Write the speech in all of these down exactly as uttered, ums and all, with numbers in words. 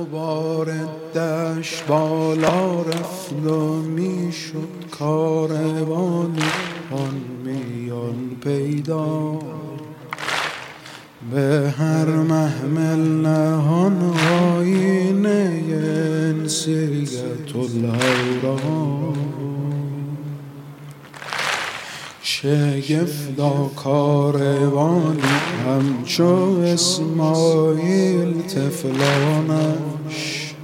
غبار دشت بالا رفت و میشد کاروانی آن میان پیدا، به هر محمل نهان آینه انسیت الهورا. شگفتا کاروانی همچو اسماعیل طفلانش،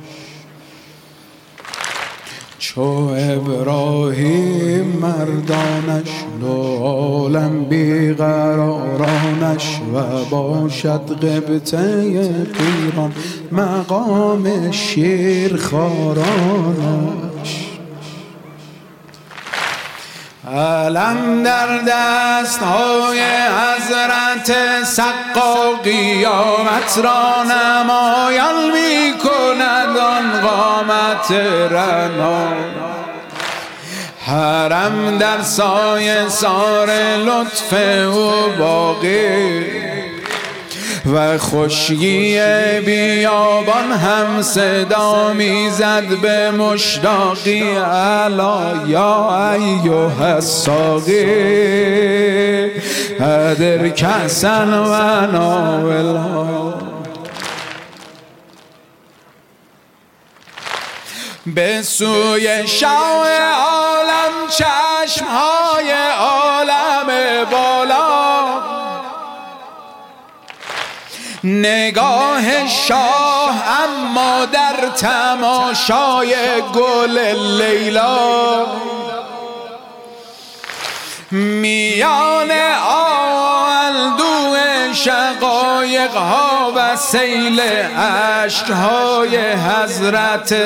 چو ابراهیم مردانش، دو عالم بیقرارانش، و باشد قبطه پیران مقام شیرخوارانش. علم در دست های حضرت سقا قیامت را نمایان می کند آن قامت رنا. حرم در سایه سار لطف او باقی، و خشکی بیابان هم صدا میزد به مشتاقی. الا یا ایها الساقی ادر کأسا و ناولها. به سوی شاه عالم چشمهای عالم بالا، نگاه شاه اما در تماشای گل لیلا. میان آلدو شقایق ها و سیل اشک های حضرت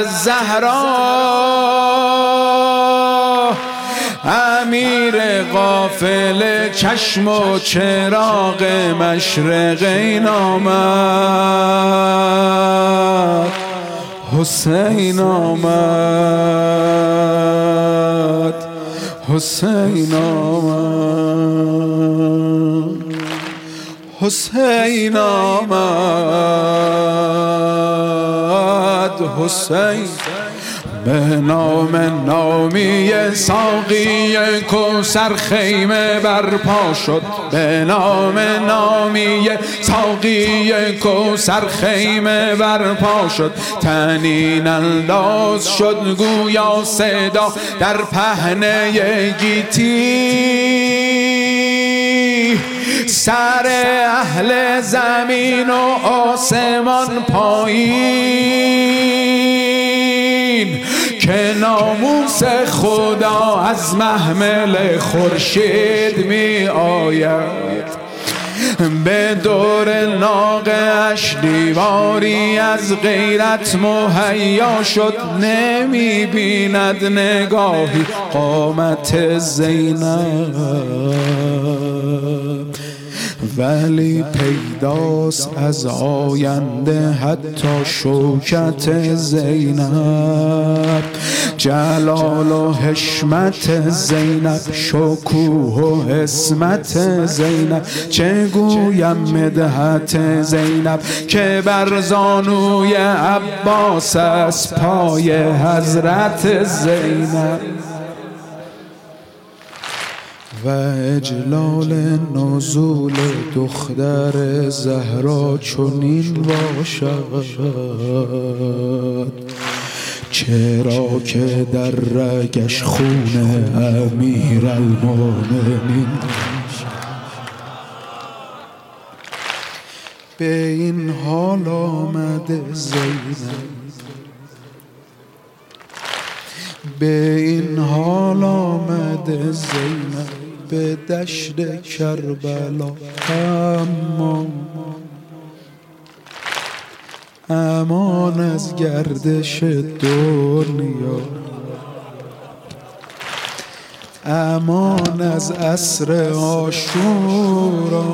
زهرا، امیر قافله چشم و چراغ مشرقین آمد. حسین آمد، حسین آمد، حسین آمد، حسین. به نام نامی ساقی کوثر خیمه برپا شد، به نام نامی ساقی کوثر خیمه برپا شد. طنین انداز شد گویا صدا در پهنه گیتی، سر اهل زمین و آسمان پایین، که ناموس خدا از محمل خورشید می آید. به دور ناقه‌اش دیواری از غیرت مهیا شد، نمی بیند نگاهی قامت زینب، ولی پیداست از آینده حتی شوکت زینب. جلال و حشمت زینب، شکوه و حسمت زینب، چه گویم مدحت زینب که بر زانوی عباس از پای حضرت زینب. و اجلال نزول دختر زهرا چنین باشد، چرا که در رگش خون امیرالمومنین. به این حال آمده زینب، به این حال آمده زینب به دشت کربلا. اما امان از گردش دنیا، امان از عصر عاشورا،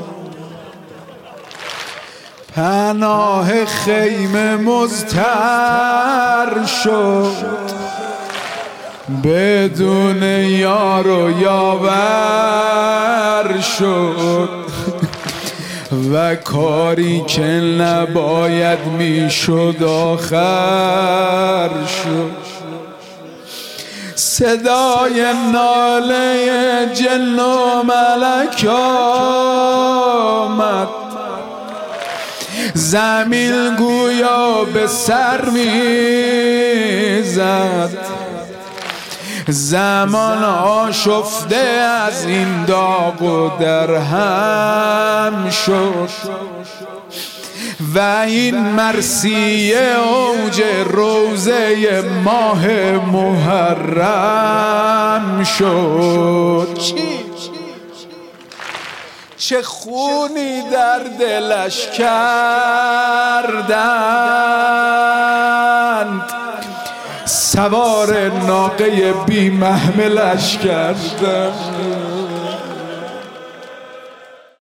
پناه خیمه مضطر شد، بدون یار و یاور شد. و کاری که نباید میشد آخر شد. صدای ناله جن و ملک آمد، زمین گویا به سر میزد. زمان آشفته از این داغ و درهم شد و این مرثیه اوج روزه ماه محرم شد. چه خونی در دلش کردند، سوار ناقه بی محملش کردند.